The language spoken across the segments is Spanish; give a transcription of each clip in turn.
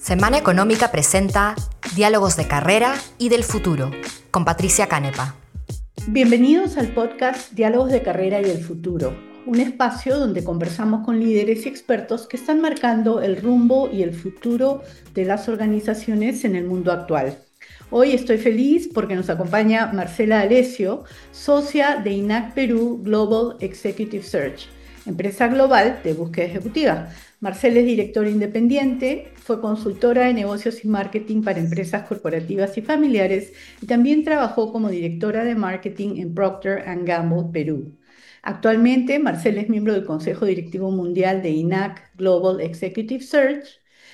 Semana Económica presenta Diálogos de Carrera y del Futuro, con Patricia Canepa. Bienvenidos al podcast Diálogos de Carrera y del Futuro, un espacio donde conversamos con líderes y expertos que están marcando el rumbo y el futuro de las organizaciones en el mundo actual. Hoy estoy feliz porque nos acompaña Marcela Alessio, socia de INAC Perú Global Executive Search, empresa global de búsqueda ejecutiva. Marcela es directora independiente, fue consultora de negocios y marketing para empresas corporativas y familiares y también trabajó como directora de marketing en Procter & Gamble Perú. Actualmente, Marcela es miembro del Consejo Directivo Mundial de INAC Global Executive Search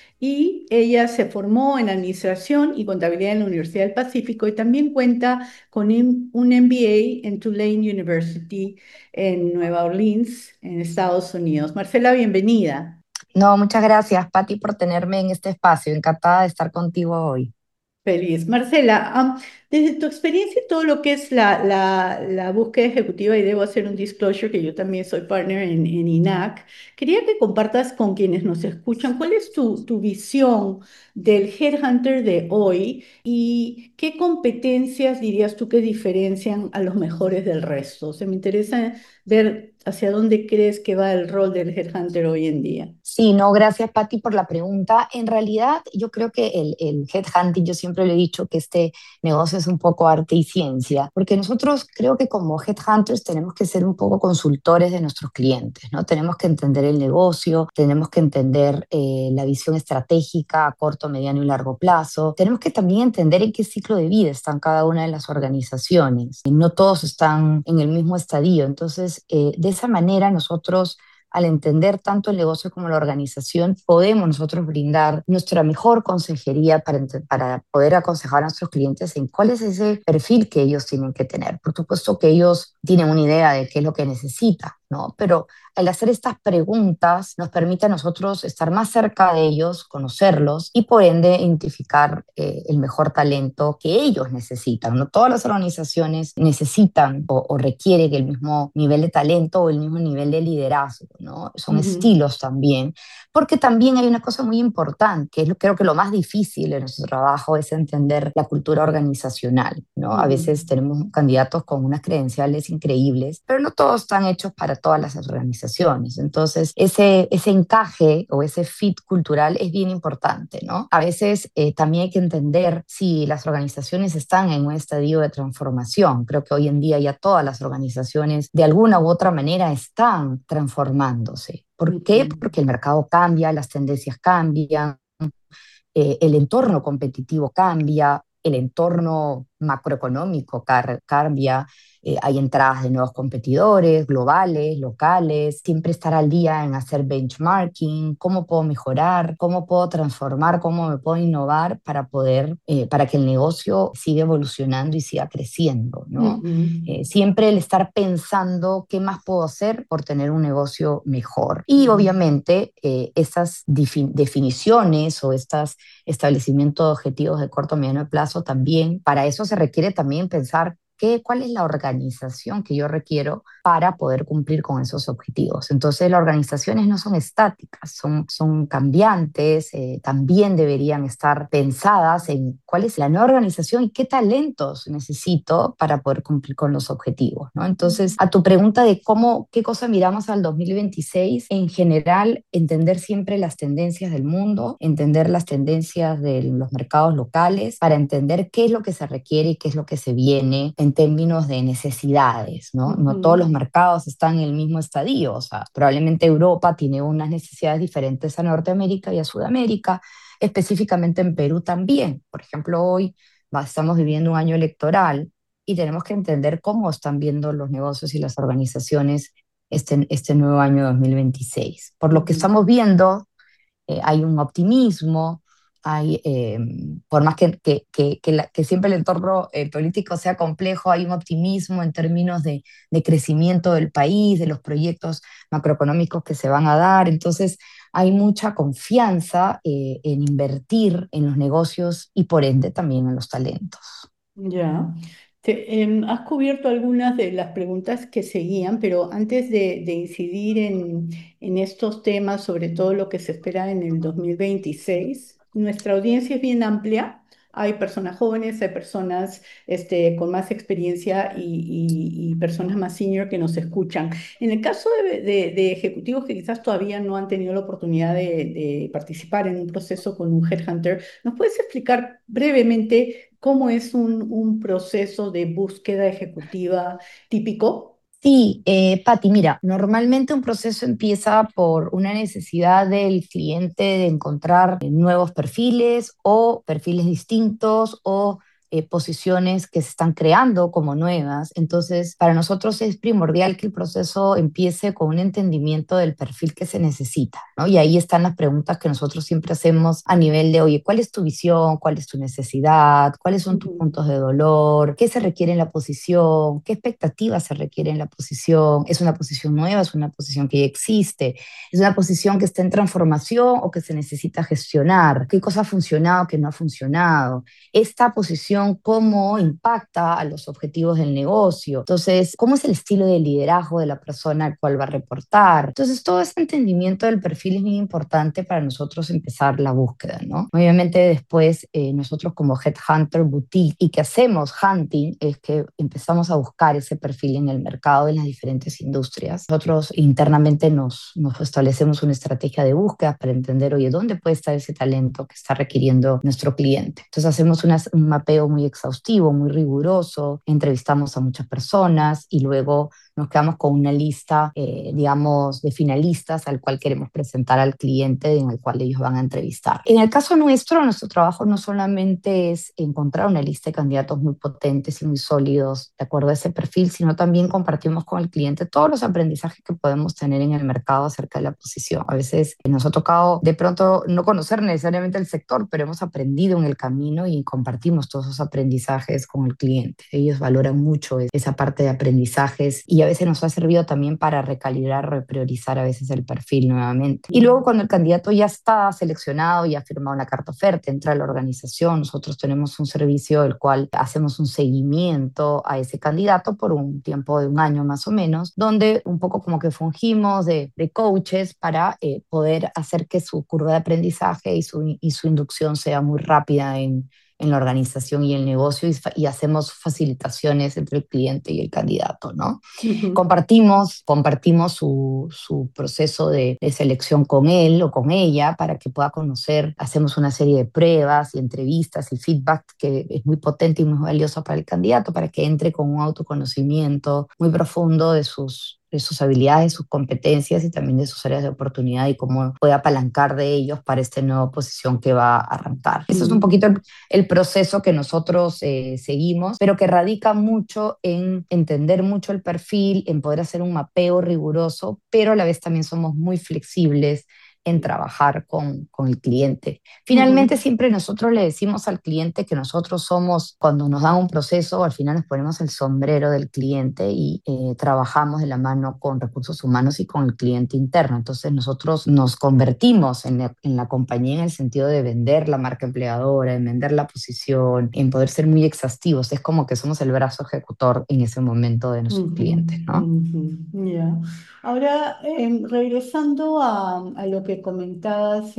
y ella se formó en Administración y Contabilidad en la Universidad del Pacífico y también cuenta con un MBA en Tulane University en Nueva Orleans, en Estados Unidos. Marcela, bienvenida. No, muchas gracias, Patti, por tenerme en este espacio. Encantada de estar contigo hoy. Feliz. Marcela, desde tu experiencia y todo lo que es la búsqueda ejecutiva, y debo hacer un disclosure que yo también soy partner en INAC, quería que compartas con quienes nos escuchan cuál es tu visión del headhunter de hoy y qué competencias dirías tú que diferencian a los mejores del resto. O sea, me interesa ver hacia dónde crees que va el rol del headhunter hoy en día. Sí, no, gracias, Patti, por la pregunta. En realidad, yo creo que el headhunting, yo siempre le he dicho que este negocio es un poco arte y ciencia, porque nosotros creo que como headhunters tenemos que ser un poco consultores de nuestros clientes, ¿no? Tenemos que entender el negocio, tenemos que entender la visión estratégica a corto, mediano y largo plazo. Tenemos que también entender en qué ciclo de vida están cada una de las organizaciones. Y no todos están en el mismo estadio. Entonces, de esa manera nosotros al entender tanto el negocio como la organización, podemos nosotros brindar nuestra mejor consejería para poder aconsejar a nuestros clientes en cuál es ese perfil que ellos tienen que tener. Por supuesto que ellos tienen una idea de qué es lo que necesitan, ¿no? Pero al hacer estas preguntas nos permite a nosotros estar más cerca de ellos, conocerlos y por ende identificar el mejor talento que ellos necesitan. No todas las organizaciones necesitan o requieren el mismo nivel de talento o el mismo nivel de liderazgo, ¿no? Son Ujú, estilos también, porque también hay una cosa muy importante, que es creo que lo más difícil en nuestro trabajo es entender la cultura organizacional, ¿no? A ujú. veces tenemos candidatos con unas credenciales increíbles, pero no todos están hechos para todas las organizaciones. Entonces, ese encaje o ese fit cultural es bien importante, ¿no? A veces también hay que entender si las organizaciones están en un estadio de transformación. Creo que hoy en día ya todas las organizaciones de alguna u otra manera están transformándose. ¿Por qué? Ujú. Porque el mercado cambia, las tendencias cambian, el entorno competitivo cambia, el entorno macroeconómico cambia, hay entradas de nuevos competidores globales, locales, siempre estar al día en hacer benchmarking, cómo puedo mejorar, cómo puedo transformar, cómo me puedo innovar para poder, para que el negocio siga evolucionando y siga creciendo, ¿no? Ujú. Siempre el estar pensando qué más puedo hacer por tener un negocio mejor. Y Ujú. obviamente esas definiciones o estos establecimientos de objetivos de corto, mediano plazo también, para eso se requiere también pensar cuál es la organización que yo requiero para poder cumplir con esos objetivos. Entonces, las organizaciones no son estáticas, son cambiantes, también deberían estar pensadas en cuál es la nueva organización y qué talentos necesito para poder cumplir con los objetivos, ¿no? Entonces, a tu pregunta de qué cosa miramos al 2026, en general, entender siempre las tendencias del mundo, entender las tendencias de los mercados locales, para entender qué es lo que se requiere y qué es lo que se viene en términos de necesidades, ¿no? No todos Ujú. los mercados están en el mismo estadio, o sea, probablemente Europa tiene unas necesidades diferentes a Norteamérica y a Sudamérica, específicamente en Perú también. Por ejemplo, hoy estamos viviendo un año electoral y tenemos que entender cómo están viendo los negocios y las organizaciones este nuevo año 2026. Por lo que Ujú. estamos viendo, hay un optimismo, por más que siempre el entorno político sea complejo, hay un optimismo en términos de crecimiento del país, de los proyectos macroeconómicos que se van a dar. Entonces, hay mucha confianza en invertir en los negocios y por ende también en los talentos. Ya. Has cubierto algunas de las preguntas que seguían, pero antes de incidir en estos temas, sobre todo lo que se espera en el 2026, nuestra audiencia es bien amplia. Hay personas jóvenes, hay personas con más experiencia y personas más senior que nos escuchan. En el caso de ejecutivos que quizás todavía no han tenido la oportunidad de participar en un proceso con un headhunter, ¿nos puedes explicar brevemente cómo es un proceso de búsqueda ejecutiva típico? Sí, Patti, mira, normalmente un proceso empieza por una necesidad del cliente de encontrar nuevos perfiles o perfiles distintos o posiciones que se están creando como nuevas. Entonces, para nosotros es primordial que el proceso empiece con un entendimiento del perfil que se necesita, ¿no? Y ahí están las preguntas que nosotros siempre hacemos a nivel de, oye, ¿cuál es tu visión? ¿Cuál es tu necesidad? ¿Cuáles son tus Ujú, puntos de dolor? ¿Qué se requiere en la posición? ¿Qué expectativas se requiere en la posición? ¿Es una posición nueva? ¿Es una posición que ya existe? ¿Es una posición que está en transformación o que se necesita gestionar? ¿Qué cosa ha funcionado, qué no ha funcionado? Esta posición, ¿cómo impacta a los objetivos del negocio? Entonces, ¿cómo es el estilo de liderazgo de la persona al cual va a reportar? Entonces, todo ese entendimiento del perfil es muy importante para nosotros empezar la búsqueda, ¿no? Obviamente después nosotros como Headhunter Boutique y que hacemos hunting es que empezamos a buscar ese perfil en el mercado en las diferentes industrias. Nosotros internamente nos establecemos una estrategia de búsqueda para entender, oye, ¿dónde puede estar ese talento que está requiriendo nuestro cliente? Entonces hacemos un mapeo muy exhaustivo, muy riguroso, entrevistamos a muchas personas y luego nos quedamos con una lista, digamos, de finalistas al cual queremos presentar al cliente en el cual ellos van a entrevistar. En el caso nuestro, nuestro trabajo no solamente es encontrar una lista de candidatos muy potentes y muy sólidos de acuerdo a ese perfil, sino también compartimos con el cliente todos los aprendizajes que podemos tener en el mercado acerca de la posición. A veces nos ha tocado de pronto no conocer necesariamente el sector, pero hemos aprendido en el camino y compartimos todos esos aprendizajes con el cliente. Ellos valoran mucho esa parte de aprendizajes y a veces nos ha servido también para recalibrar, repriorizar a veces el perfil nuevamente. Y luego cuando el candidato ya está seleccionado y ha firmado la carta oferta, entra a la organización, nosotros tenemos un servicio del cual hacemos un seguimiento a ese candidato por un tiempo de un año más o menos, donde un poco como que fungimos de coaches para poder hacer que su curva de aprendizaje y su inducción sea muy rápida en la organización y el negocio y hacemos facilitaciones entre el cliente y el candidato, ¿no? ujú. Compartimos su proceso de selección con él o con ella para que pueda conocer, hacemos una serie de pruebas y entrevistas y feedback que es muy potente y muy valioso para el candidato para que entre con un autoconocimiento muy profundo de sus habilidades, sus competencias y también de sus áreas de oportunidad y cómo puede apalancar de ellos para esta nueva posición que va a arrancar. Eso es un Mm. poquito el proceso que nosotros seguimos, pero que radica mucho en entender mucho el perfil, en poder hacer un mapeo riguroso, pero a la vez también somos muy flexibles en trabajar con el cliente. Finalmente, Ujú. siempre nosotros le decimos al cliente que nosotros somos, cuando nos dan un proceso, al final nos ponemos el sombrero del cliente y trabajamos de la mano con recursos humanos y con el cliente interno. Entonces, nosotros nos convertimos en la compañía en el sentido de vender la marca empleadora, en vender la posición, en poder ser muy exhaustivos. Es como que somos el brazo ejecutor en ese momento de nuestros Ujú, clientes, ¿no? ujú, ya. Ahora, regresando a lo que comentabas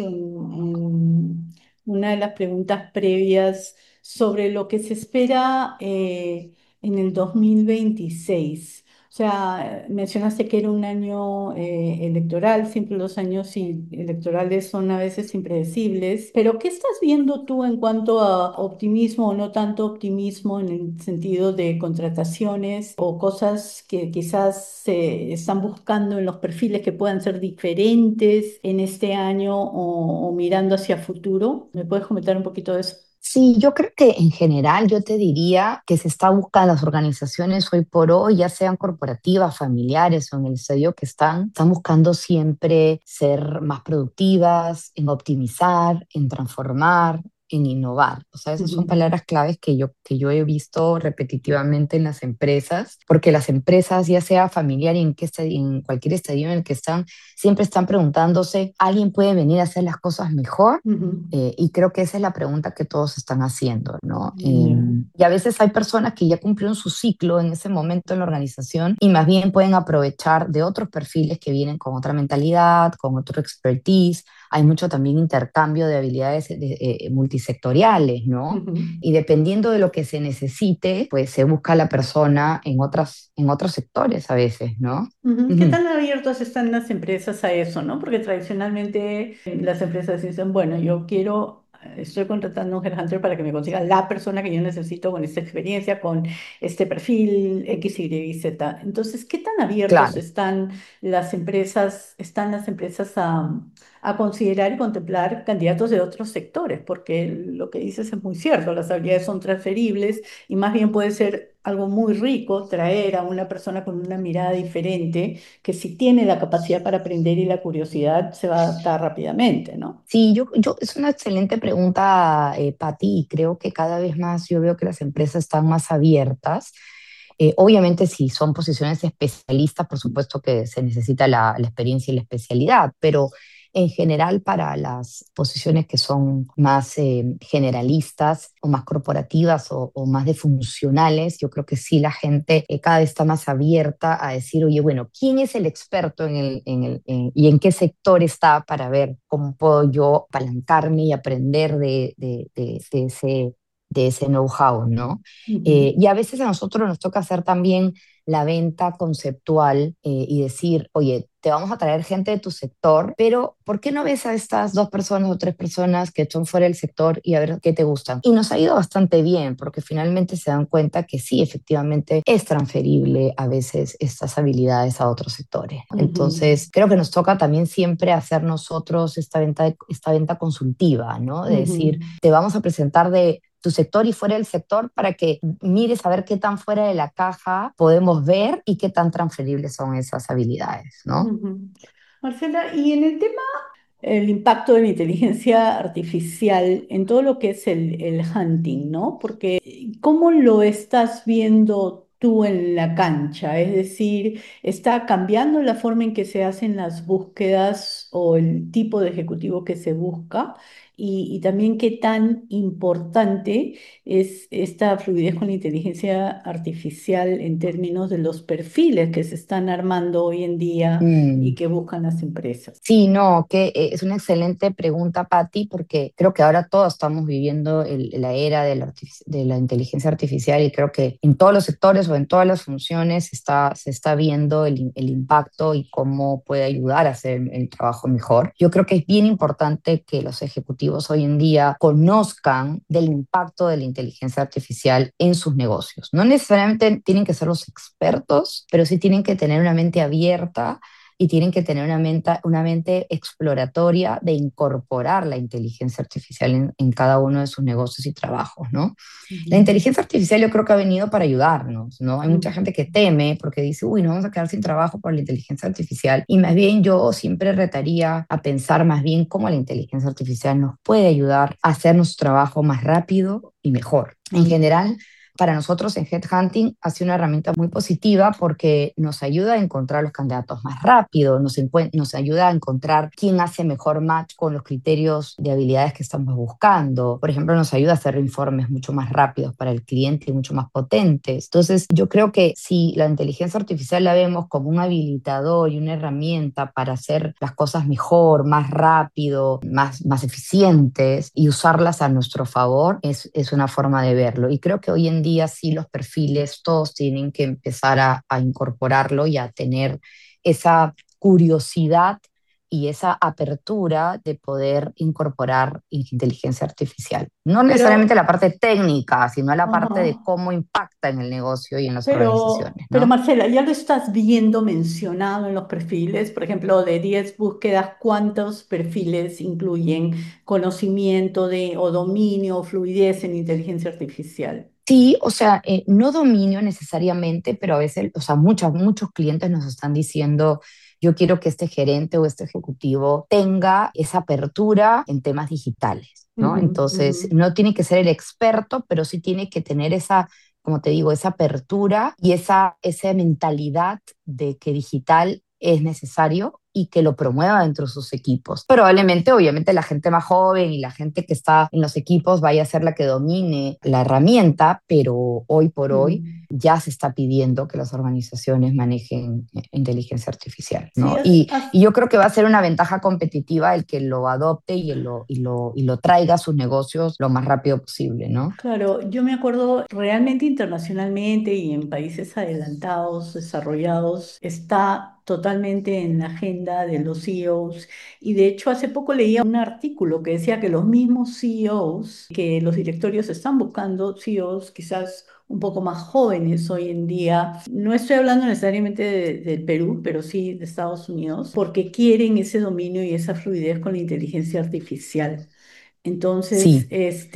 en una de las preguntas previas sobre lo que se espera en el 2026. O sea, mencionaste que era un año electoral, siempre los años electorales son a veces impredecibles, pero ¿qué estás viendo tú en cuanto a optimismo o no tanto optimismo en el sentido de contrataciones o cosas que quizás se están buscando en los perfiles que puedan ser diferentes en este año o mirando hacia futuro? ¿Me puedes comentar un poquito de eso? Sí, yo creo que en general yo te diría que se está buscando las organizaciones hoy por hoy, ya sean corporativas, familiares o en el estadio que están buscando siempre ser más productivas, en optimizar, en transformar, en innovar. O sea, esas son Ujú, palabras claves que yo he visto repetitivamente en las empresas, porque las empresas, ya sea familiar y en cualquier estadio en el que están, siempre están preguntándose, ¿alguien puede venir a hacer las cosas mejor? ujú. Y creo que esa es la pregunta que todos están haciendo, ¿no? Ya. Y a veces hay personas que ya cumplieron su ciclo en ese momento en la organización y más bien pueden aprovechar de otros perfiles que vienen con otra mentalidad, con otro expertise, hay mucho también intercambio de habilidades multisectoriales, ¿no? Ujú. Y dependiendo de lo que se necesite, pues se busca a la persona en otros sectores a veces, ¿no? Ujú. ¿Qué Ujú. tan abiertas están las empresas a eso, no? Porque tradicionalmente las empresas dicen, bueno, estoy contratando a un headhunter para que me consiga la persona que yo necesito con esta experiencia, con este perfil X, Y y Z. Entonces, ¿qué tan abiertos Claro. están las empresas a considerar y contemplar candidatos de otros sectores? Porque lo que dices es muy cierto, las habilidades son transferibles y más bien puede ser algo muy rico traer a una persona con una mirada diferente, que si tiene la capacidad para aprender y la curiosidad, se va a adaptar rápidamente, ¿no? Sí, es una excelente pregunta, Pati, y creo que cada vez más yo veo que las empresas están más abiertas. Obviamente, si son posiciones especialistas, por supuesto que se necesita la experiencia y la especialidad, pero en general para las posiciones que son más generalistas o más corporativas o más de funcionales, yo creo que sí la gente cada vez está más abierta a decir, oye, bueno, ¿quién es el experto y en qué sector está para ver cómo puedo yo apalancarme y aprender de ese know-how, ¿no? Ujú. Y a veces a nosotros nos toca hacer también la venta conceptual y decir, oye, te vamos a traer gente de tu sector, pero ¿por qué no ves a estas dos personas o tres personas que son fuera del sector y a ver qué te gustan? Y nos ha ido bastante bien porque finalmente se dan cuenta que sí, efectivamente es transferible a veces estas habilidades a otros sectores. Ujú. Entonces, creo que nos toca también siempre hacer nosotros esta venta consultiva, ¿no? De Ujú. decir, te vamos a presentar de tu sector y fuera del sector para que mires a ver qué tan fuera de la caja podemos ver y qué tan transferibles son esas habilidades, ¿no? Ujú. Marcela, y en el impacto de la inteligencia artificial en todo lo que es el hunting, ¿no? Porque ¿cómo lo estás viendo tú en la cancha? Es decir, ¿está cambiando la forma en que se hacen las búsquedas o el tipo de ejecutivo que se busca? Y también qué tan importante es esta fluidez con la inteligencia artificial en términos de los perfiles que se están armando hoy en día y Mm. que buscan las empresas. Sí, no, que es una excelente pregunta, Patti, porque creo que ahora todos estamos viviendo la era de la inteligencia artificial y creo que en todos los sectores o en todas las funciones se está viendo el impacto y cómo puede ayudar a hacer el trabajo mejor. Yo creo que es bien importante que los ejecutivos hoy en día conozcan del impacto de la inteligencia artificial en sus negocios. No necesariamente tienen que ser los expertos, pero sí tienen que tener una mente abierta y tienen que tener una mente exploratoria de incorporar la inteligencia artificial en cada uno de sus negocios y trabajos, ¿no? La Ujú. inteligencia artificial yo creo que ha venido para ayudarnos, ¿no? Hay mucha gente que teme porque dice, uy, nos vamos a quedar sin trabajo por la inteligencia artificial. Y más bien yo siempre retaría a pensar más bien cómo la inteligencia artificial nos puede ayudar a hacer nuestro trabajo más rápido y mejor. En general, para nosotros en Headhunting ha sido una herramienta muy positiva porque nos ayuda a encontrar los candidatos más rápido, nos ayuda a encontrar quién hace mejor match con los criterios de habilidades que estamos buscando. Por ejemplo, nos ayuda a hacer informes mucho más rápidos para el cliente y mucho más potentes. Entonces, yo creo que si la inteligencia artificial la vemos como un habilitador y una herramienta para hacer las cosas mejor, más rápido, más eficientes y usarlas a nuestro favor, es una forma de verlo. Y creo que hoy en día sí los perfiles todos tienen que empezar a incorporarlo y a tener esa curiosidad y esa apertura de poder incorporar inteligencia artificial. No necesariamente Pero, la parte técnica, sino la parte de ajá, cómo impacta en el negocio y en las organizaciones, pero ¿no? Marcela, ya lo estás viendo mencionado en los perfiles, por ejemplo, de 10 búsquedas, ¿cuántos perfiles incluyen conocimiento de o dominio o fluidez en inteligencia artificial? Sí, o sea, no dominio necesariamente, pero a veces, o sea, muchos clientes nos están diciendo, yo quiero que este gerente o este ejecutivo tenga esa apertura en temas digitales, ¿no? Ujú, ujú, Entonces, no tiene que ser el experto, pero sí tiene que tener esa, como te digo, esa apertura y esa mentalidad de que digital es necesario y que lo promueva dentro de sus equipos. Probablemente, obviamente, la gente más joven y la gente que está en los equipos vaya a ser la que domine la herramienta, pero hoy por hoy ujú. ya se está pidiendo que las organizaciones manejen inteligencia artificial, Sí, ¿no? Y yo creo que va a ser una ventaja competitiva el que lo adopte y lo traiga a sus negocios lo más rápido posible, ¿no? claro, yo me acuerdo realmente internacionalmente y en países adelantados, desarrollados, está totalmente en la agenda de los CEOs. Y de hecho, hace poco leía un artículo que decía que los mismos CEOs, que los directorios están buscando CEOs quizás un poco más jóvenes hoy en día. No estoy hablando necesariamente del Perú, pero sí de Estados Unidos, porque quieren ese dominio y esa fluidez con la inteligencia artificial. Entonces, Sí,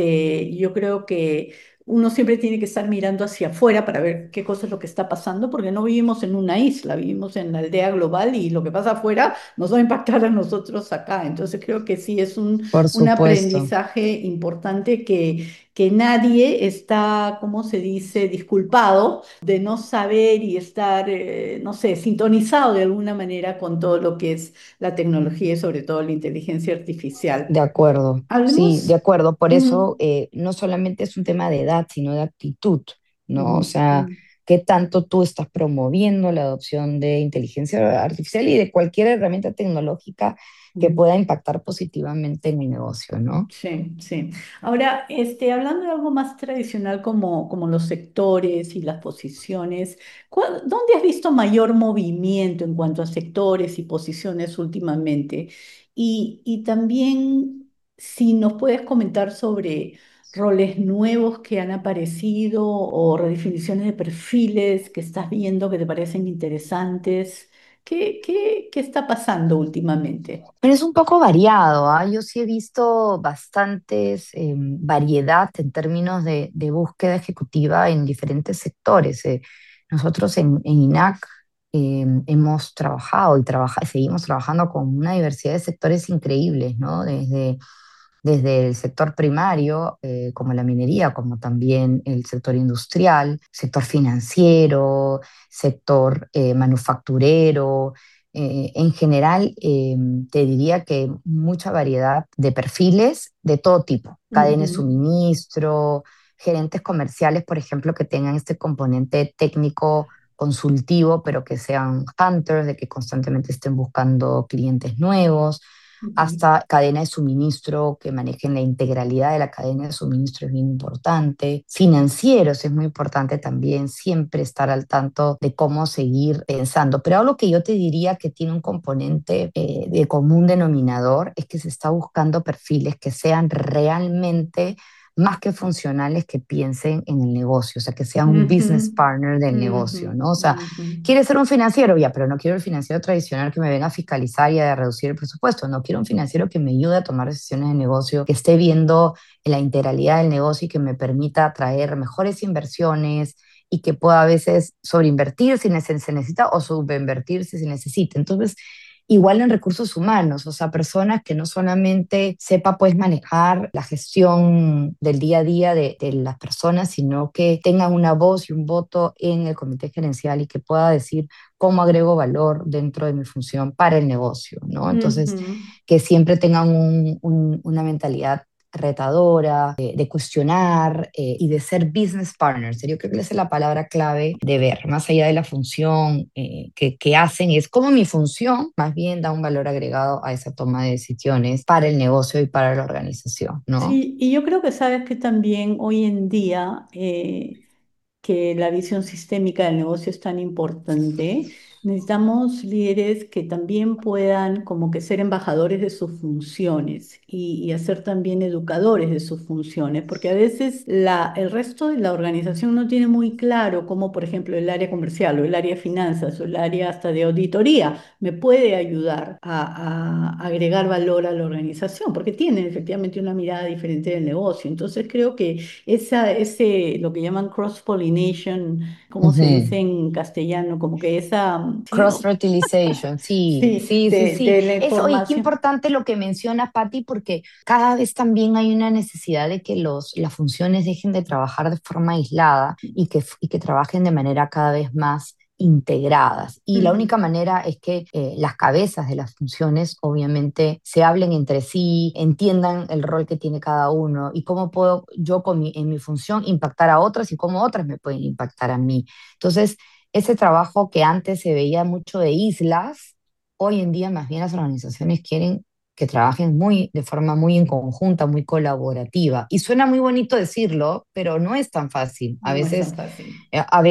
yo creo que uno siempre tiene que estar mirando hacia afuera para ver qué cosa es lo que está pasando, porque no vivimos en una isla, vivimos en la aldea global y lo que pasa afuera nos va a impactar a nosotros acá. Entonces, creo que sí es por un supuesto. aprendizaje importante que nadie está, ¿cómo se dice?, disculpado de no saber y estar, no sé, sintonizado de alguna manera con todo lo que es la tecnología y sobre todo la inteligencia artificial. De acuerdo, sí, de Hablemos. acuerdo. Por eso Ujú, no solamente es un tema de edad, sino de actitud, ¿no? O ujú, sea, qué tanto tú estás promoviendo la adopción de inteligencia artificial y de cualquier herramienta tecnológica que ujú. pueda impactar positivamente en mi negocio, ¿no? Sí, sí. Ahora, hablando de algo más tradicional como los sectores y las posiciones, ¿dónde has visto mayor movimiento en cuanto a sectores y posiciones últimamente? Y también si nos puedes comentar sobre roles nuevos que han aparecido o redefiniciones de perfiles que estás viendo que te parecen interesantes. ¿Qué está pasando últimamente? Pero es un poco variado, ¿ah? Yo sí he visto bastantes variedad en términos de búsqueda ejecutiva en diferentes sectores. Nosotros en INAC hemos trabajado seguimos trabajando con una diversidad de sectores increíbles, ¿no? Desde el sector primario, como la minería, como también el sector industrial, sector financiero, sector manufacturero. En general, te diría que mucha variedad de perfiles de todo tipo, cadena de Ujú, suministro, gerentes comerciales, por ejemplo, que tengan este componente técnico consultivo, pero que sean hunters, de que constantemente estén buscando clientes nuevos, ujú. hasta cadena de suministro, que manejen la integralidad de la cadena de suministro es bien importante. Financieros es muy importante también, siempre estar al tanto de cómo seguir pensando. Pero algo que yo te diría que tiene un componente de común denominador es que se está buscando perfiles que sean realmente más que funcionales, que piensen en el negocio, o sea, que sean un Ujú, business partner del ujú, negocio, ¿no? O sea, ujú, ¿quieres ser un financiero? Ya, pero no quiero el financiero tradicional que me venga a fiscalizar y a reducir el presupuesto. No, quiero un financiero que me ayude a tomar decisiones de negocio, que esté viendo la integralidad del negocio y que me permita atraer mejores inversiones y que pueda a veces sobreinvertir si se necesita o subinvertir si se necesita. Entonces, igual en recursos humanos, o sea, personas que no solamente sepa pues manejar la gestión del día a día de las personas, sino que tengan una voz y un voto en el comité gerencial y que pueda decir cómo agrego valor dentro de mi función para el negocio, ¿no? Entonces, ujú. que siempre tengan una mentalidad retadora, de cuestionar y de ser business partners. Yo creo que esa es la palabra clave de ver, más allá de la función que hacen, es cómo mi función más bien da un valor agregado a esa toma de decisiones para el negocio y para la organización, ¿no? Sí, y yo creo que sabes que también hoy en día que la visión sistémica del negocio es tan importante, necesitamos líderes que también puedan como que ser embajadores de sus funciones y hacer también educadores de sus funciones, porque a veces el resto de la organización no tiene muy claro cómo, por ejemplo, el área comercial o el área de finanzas o el área hasta de auditoría me puede ayudar a agregar valor a la organización, porque tienen efectivamente una mirada diferente del negocio. Entonces creo que lo que llaman cross-pollination, ¿cómo se dice Ujú. en castellano? Como que sí, no, Cross-fertilization, sí, sí, sí, sí, sí. de la Oye, qué información. importante lo que menciona Patti, porque cada vez también hay una necesidad de que las funciones dejen de trabajar de forma aislada y que trabajen de manera cada vez más integradas. Y la única manera es que las cabezas de las funciones obviamente se hablen entre sí, entiendan el rol que tiene cada uno y cómo puedo yo en mi función impactar a otras y cómo otras me pueden impactar a mí. Entonces, ese trabajo que antes se veía mucho de islas, hoy en día más bien las organizaciones quieren que trabajen de forma muy en conjunta, muy colaborativa. Y suena muy bonito decirlo, pero no es tan fácil. No es tan fácil.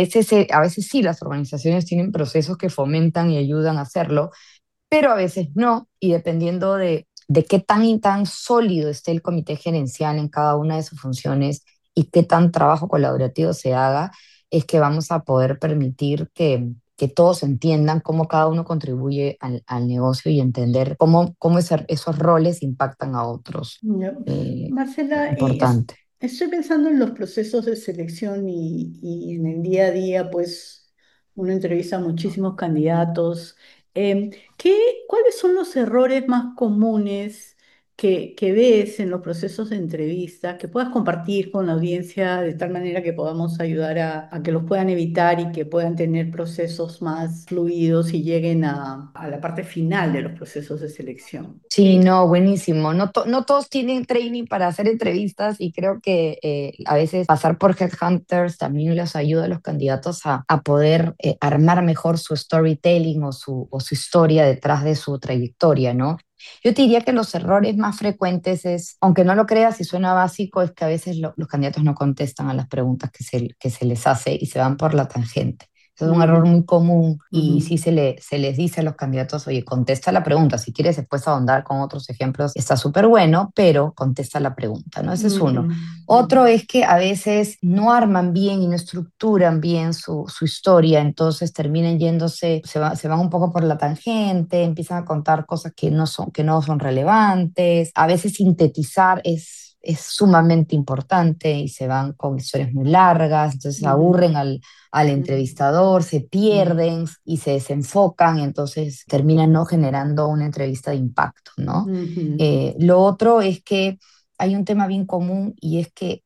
A veces sí, las organizaciones tienen procesos que fomentan y ayudan a hacerlo, pero a veces no, y dependiendo de qué tan y tan sólido esté el comité gerencial en cada una de sus funciones y qué tan trabajo colaborativo se haga, es que vamos a poder permitir que todos entiendan cómo cada uno contribuye al negocio y entender cómo esos roles impactan a otros. Ya. Eh, Marcela, Importante. estoy pensando en los procesos de selección y en el día a día, pues uno entrevista a muchísimos candidatos. Em, ¿Cuáles son los errores más comunes que ves en los procesos de entrevista que puedas compartir con la audiencia de tal manera que podamos ayudar a que los puedan evitar y que puedan tener procesos más fluidos y lleguen a la parte final de los procesos de selección? Sí, no, buenísimo. No todos tienen training para hacer entrevistas y creo que a veces pasar por headhunters también les ayuda a los candidatos a poder armar mejor su storytelling o su historia detrás de su trayectoria, ¿no? Yo te diría que los errores más frecuentes es, aunque no lo creas y suena básico, es que a veces los candidatos no contestan a las preguntas que se les hace y se van por la tangente. Eso es un error Ujú, muy común y sí ujú. se les dice a los candidatos, oye, contesta la pregunta. Si quieres después ahondar con otros ejemplos, está súper bueno, pero contesta la pregunta, ¿no? Ese es Ujú, uno. ujú, Otro es que a veces no arman bien y no estructuran bien su historia, entonces terminan yéndose, se van un poco por la tangente, empiezan a contar cosas que no son relevantes. A veces sintetizar es sumamente importante y se van con historias muy largas, entonces ujú, aburren al entrevistador, se ujú, pierden y se desenfocan, y entonces terminan no generando una entrevista de impacto, ¿no? ujú, Lo otro es que hay un tema bien común y es que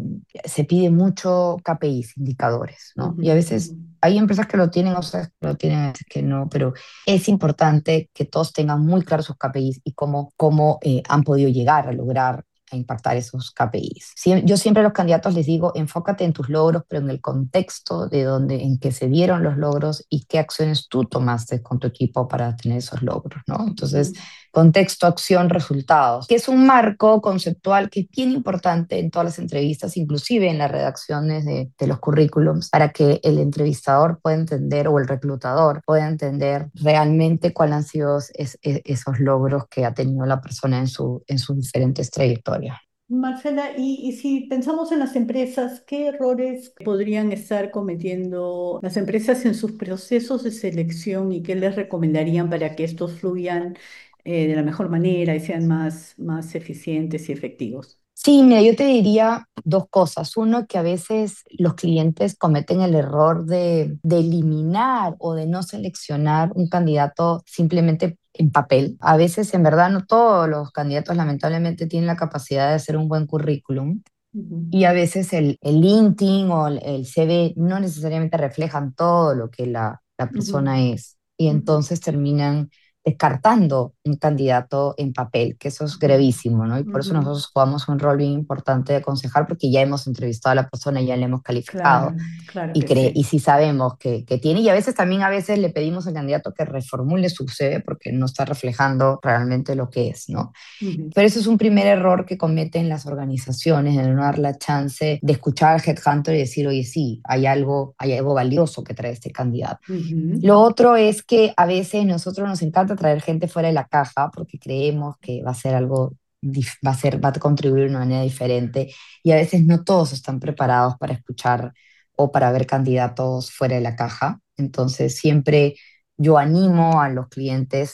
se pide mucho KPIs, indicadores, ¿no? ujú, Y a ujú. veces hay empresas que lo tienen, otras que lo tienen, a veces que no, pero es importante que todos tengan muy claros sus KPIs y cómo han podido llegar a lograr a impactar esos KPIs. Yo siempre a los candidatos les digo, enfócate en tus logros, pero en el contexto en que se dieron los logros y qué acciones tú tomaste con tu equipo para tener esos logros, ¿no? Entonces, contexto, acción, resultados, que es un marco conceptual que es bien importante en todas las entrevistas, inclusive en las redacciones de los currículums, para que el entrevistador pueda entender o el reclutador pueda entender realmente cuáles han sido esos logros que ha tenido la persona en sus diferentes trayectorias. Marcela, y si pensamos en las empresas, ¿qué errores podrían estar cometiendo las empresas en sus procesos de selección y qué les recomendarían para que estos fluyan de la mejor manera y sean más eficientes y efectivos? Sí, mira, yo te diría dos cosas. Uno, que a veces los clientes cometen el error de eliminar o de no seleccionar un candidato simplemente en papel. A veces, en verdad, no todos los candidatos lamentablemente tienen la capacidad de hacer un buen currículum Ujú, y a veces el LinkedIn o el CV no necesariamente reflejan todo lo que la ujú, persona es y ujú, entonces terminan descartando un candidato en papel, que eso es gravísimo, ¿no? Y por eso ujú. nosotros jugamos un rol bien importante de aconsejar porque ya hemos entrevistado a la persona, ya le hemos calificado Claro, claro y, que sí. y si sabemos que tiene, y a veces le pedimos al candidato que reformule su CV porque no está reflejando realmente lo que es, ¿no? Ujú, Pero eso es un primer error que cometen las organizaciones, de no dar la chance de escuchar al headhunter y decir, oye, sí, hay algo valioso que trae este candidato. ujú, Lo otro es que a veces nosotros nos encanta traer gente fuera de la caja porque creemos que va a ser algo, va a contribuir de una manera diferente y a veces no todos están preparados para escuchar o para ver candidatos fuera de la caja. Entonces siempre yo animo a los clientes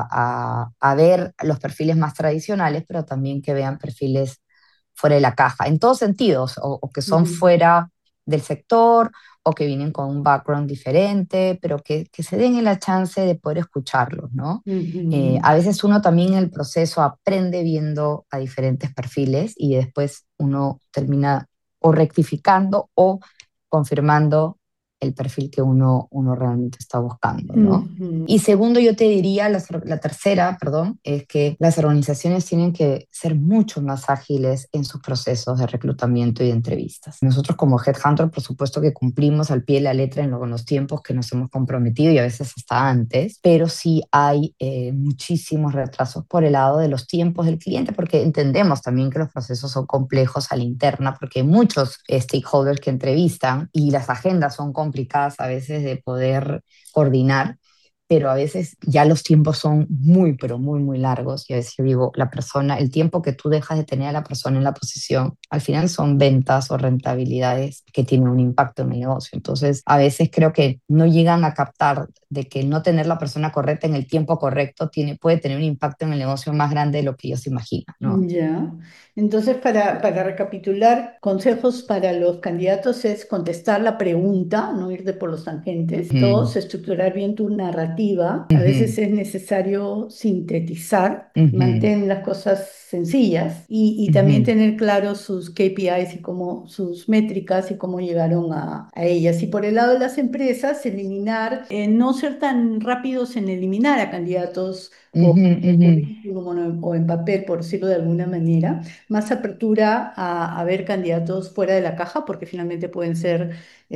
a ver los perfiles más tradicionales, pero también que vean perfiles fuera de la caja, en todos sentidos, o que son ujú, fuera del sector o que vienen con un background diferente, pero que se den la chance de poder escucharlos, ¿no? ujú. A veces uno también en el proceso aprende viendo a diferentes perfiles y después uno termina o rectificando o confirmando el perfil que uno realmente está buscando, ¿no? Ujú. Y segundo, yo te diría, la tercera, perdón, es que las organizaciones tienen que ser mucho más ágiles en sus procesos de reclutamiento y de entrevistas. Nosotros como Headhunter, por supuesto que cumplimos al pie de la letra en los tiempos que nos hemos comprometido y a veces hasta antes, pero sí hay muchísimos retrasos por el lado de los tiempos del cliente, porque entendemos también que los procesos son complejos a la interna, porque hay muchos stakeholders que entrevistan y las agendas son complicadas a veces de poder coordinar, pero a veces ya los tiempos son muy, pero muy, muy largos. Y a veces yo digo, la persona, el tiempo que tú dejas de tener a la persona en la posición, al final son ventas o rentabilidades que tienen un impacto en el negocio. Entonces, a veces creo que no llegan a captar de que no tener la persona correcta en el tiempo correcto puede tener un impacto en el negocio más grande de lo que ellos se imaginan, ¿no? Ya. Entonces, para recapitular, consejos para los candidatos es contestar la pregunta, no ir de por los tangentes. Ujú, Dos, estructurar bien tu narrativa. A veces ujú, es necesario sintetizar, ujú, mantén las cosas sencillas y también ujú. tener claros sus KPIs y cómo, sus métricas y cómo llegaron a ellas. Y por el lado de las empresas, eliminar, no ser tan rápidos en eliminar a candidatos por Ujú, ujú. currículum o en papel, por decirlo de alguna manera, más apertura a ver candidatos fuera de la caja, porque finalmente pueden ser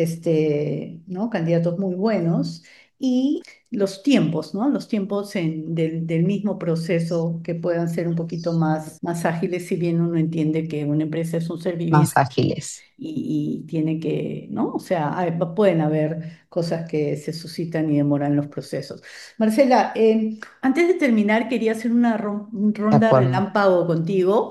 ¿no? candidatos muy buenos, y los tiempos, ¿no? Los tiempos del mismo proceso que puedan ser un poquito más ágiles, si bien uno entiende que una empresa es un ser Más viviente ágiles. y tiene que, ¿no? O sea, pueden haber cosas que se suscitan y demoran los procesos. Marcela, antes de terminar, quería hacer una De ronda acuerdo. relámpago contigo.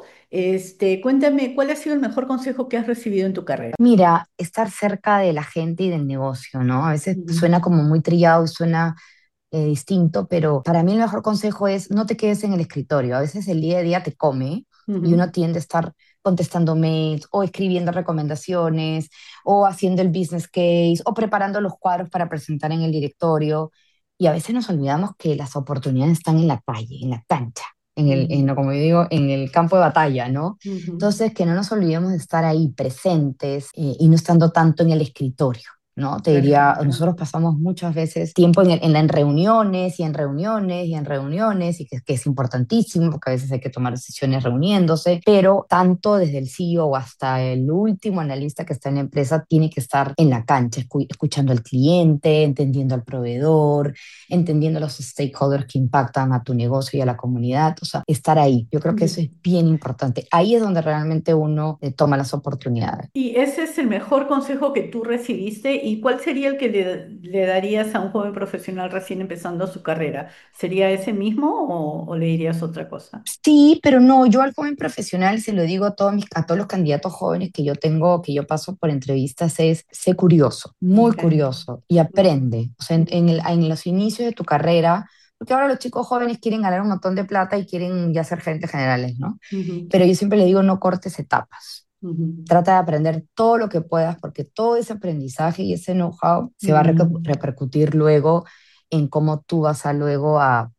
Cuéntame, ¿cuál ha sido el mejor consejo que has recibido en tu carrera? Mira, estar cerca de la gente y del negocio, ¿no? A veces Ujú, suena como muy trillado y suena distinto, pero para mí el mejor consejo es no te quedes en el escritorio. A veces el día a día te come y ujú, uno tiende a estar contestando mails o escribiendo recomendaciones o haciendo el business case o preparando los cuadros para presentar en el directorio. Y a veces nos olvidamos que las oportunidades están en la calle, en la cancha, ujú, como yo digo, en el campo de batalla, ¿no? ujú. Entonces, que no nos olvidemos de estar ahí presentes y no estando tanto en el escritorio. ¿No? Te diría, Perfecto. nosotros pasamos muchas veces tiempo en reuniones y en reuniones y en reuniones, y que es importantísimo porque a veces hay que tomar decisiones reuniéndose, pero tanto desde el CEO hasta el último analista que está en la empresa tiene que estar en la cancha, escuchando al cliente, entendiendo al proveedor, entendiendo los stakeholders que impactan a tu negocio y a la comunidad, o sea, estar ahí. Yo creo que eso es bien importante. Ahí es donde realmente uno toma las oportunidades. Y ese es el mejor consejo que tú recibiste. ¿Y cuál sería el que le darías a un joven profesional recién empezando su carrera? ¿Sería ese mismo o le dirías otra cosa? Sí, pero no, yo al joven profesional se lo digo a todos los candidatos jóvenes que yo tengo, que yo paso por entrevistas, es sé curioso, muy Ok. curioso y aprende. O sea, en los inicios de tu carrera, porque ahora los chicos jóvenes quieren ganar un montón de plata y quieren ya ser gerentes generales, ¿no? Ujú, Pero yo siempre le digo, no cortes etapas. ujú, Trata de aprender todo lo que puedas porque todo ese aprendizaje y ese know-how se va a ujú. repercutir luego en cómo tú vas a luego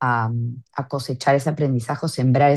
a cosechar ese aprendizaje o sembrar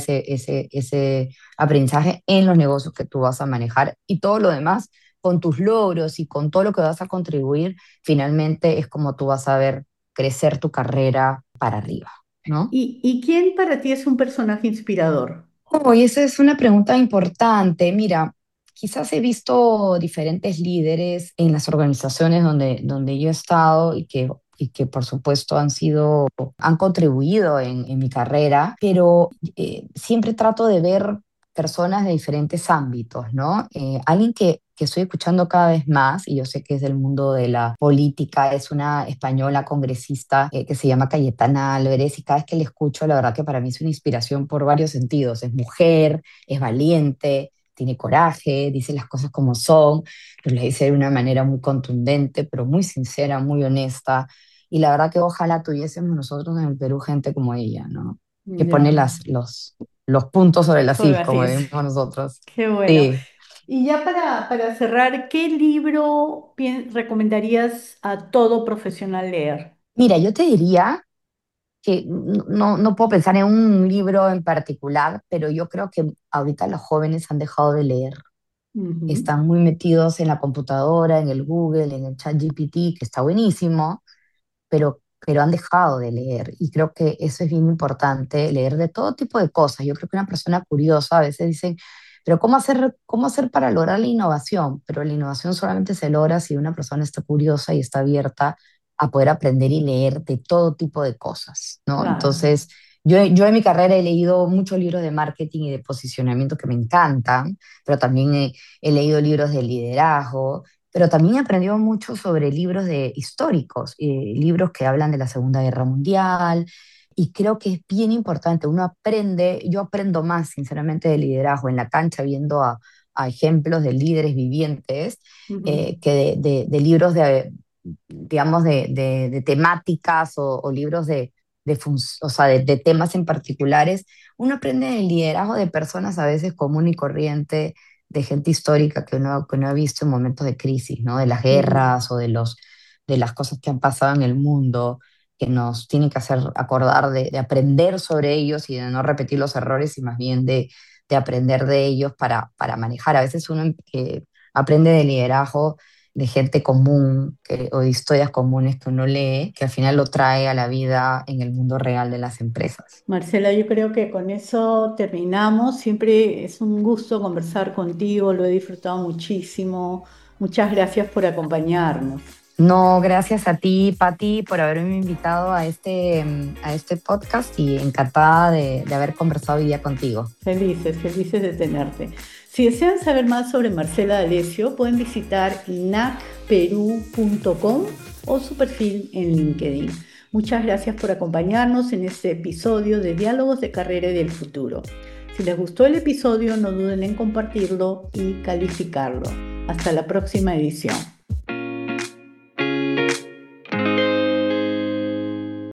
ese aprendizaje en los negocios que tú vas a manejar y todo lo demás con tus logros y con todo lo que vas a contribuir, finalmente es como tú vas a ver crecer tu carrera para arriba, ¿no? ¿Y quién para ti es un personaje inspirador? Oh, y esa es una pregunta importante. Mira, quizás he visto diferentes líderes en las organizaciones donde yo he estado y que por supuesto han contribuido en mi carrera, pero siempre trato de ver personas de diferentes ámbitos, ¿no? Alguien que estoy escuchando cada vez más, y yo sé que es del mundo de la política, es una española congresista que se llama Cayetana Álvarez, y cada vez que le escucho, la verdad que para mí es una inspiración por varios sentidos. Es mujer, es valiente, tiene coraje, dice las cosas como son, pero le dice de una manera muy contundente, pero muy sincera, muy honesta. Y la verdad que ojalá tuviésemos nosotros en el Perú gente como ella, ¿no? Que pone Ya, los puntos sobre las solo is, así como es. decimos nosotros. Qué bueno. Sí. Y ya para cerrar, ¿qué libro recomendarías a todo profesional leer? Mira, yo te diría que no puedo pensar en un libro en particular, pero yo creo que ahorita los jóvenes han dejado de leer. Ujú. están muy metidos en la computadora, en el Google, en el ChatGPT, que está buenísimo, pero han dejado de leer. Y creo que eso es bien importante, leer de todo tipo de cosas. Yo creo que una persona curiosa a veces dicen, pero cómo hacer para lograr la innovación? Pero la innovación solamente se logra si una persona está curiosa y está abierta a poder aprender y leer de todo tipo de cosas, ¿no? Claro, Entonces, yo en mi carrera he leído muchos libros de marketing y de posicionamiento que me encantan, pero también he leído libros de liderazgo, pero también he aprendido mucho sobre libros históricos, libros que hablan de la Segunda Guerra Mundial, y creo que es bien importante. Uno aprende, yo aprendo más, sinceramente, de liderazgo en la cancha, viendo a ejemplos de líderes vivientes, ujú, que de libros digamos, de temáticas o libros o sea, de temas en particulares. Uno aprende el liderazgo de personas a veces común y corriente, de gente histórica que uno ha visto en momentos de crisis, ¿no? De las ujú. guerras o de las cosas que han pasado en el mundo, que nos tienen que hacer acordar de aprender sobre ellos y de no repetir los errores y más bien de aprender de ellos para manejar. A veces uno aprende de liderazgo de gente común o de historias comunes que uno lee, que al final lo trae a la vida en el mundo real de las empresas. Marcela, yo creo que con eso terminamos. Siempre es un gusto conversar contigo, lo he disfrutado muchísimo. Muchas gracias por acompañarnos. No, gracias a ti, Patti, por haberme invitado a este podcast y encantada de haber conversado hoy día contigo. Felices, felices de tenerte. Si desean saber más sobre Marcela D'Alessio, pueden visitar inacperu.com o su perfil en LinkedIn. Muchas gracias por acompañarnos en este episodio de Diálogos de Carrera y del Futuro. Si les gustó el episodio, no duden en compartirlo y calificarlo. Hasta la próxima edición.